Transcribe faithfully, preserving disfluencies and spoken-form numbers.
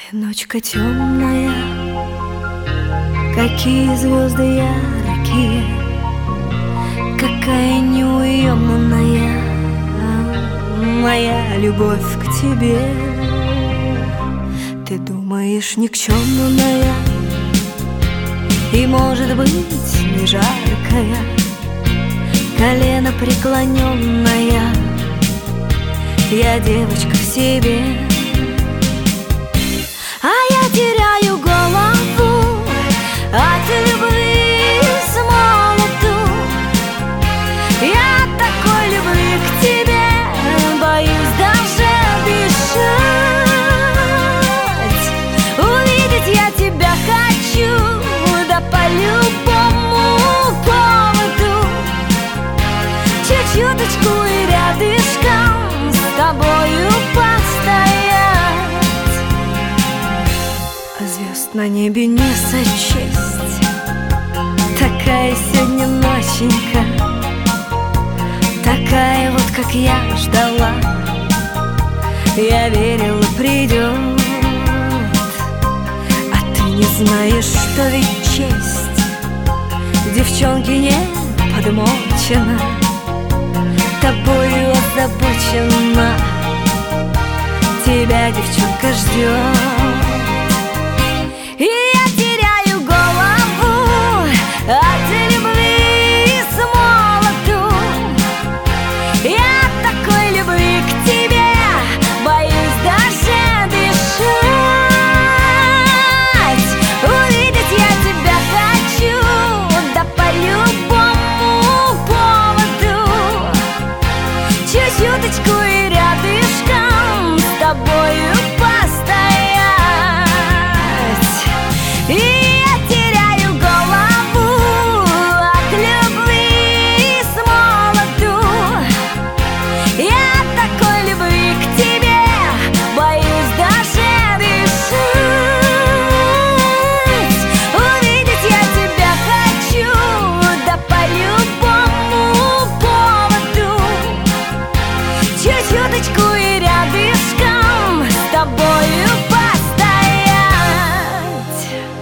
Ночка темная, какие звезды яркие, какая неуемная моя любовь к тебе. Ты думаешь, никчемная и, может быть, не жаркая, колено преклоненная, я девочка в себе. А я теряю голову от любви с молоду. Я такой любви к тебе боюсь даже дышать. Увидеть я тебя хочу, да по любому поводу. Чуть-чуточку и рядышком с тобою постоять. А звезд на небе не сочесть, такая сегодня ноченька, такая вот, как я ждала. Я верила, придет, а ты не знаешь, что ведь честь девчонки не подмочена, тобою озабочена. Тебя девчонка ждет. И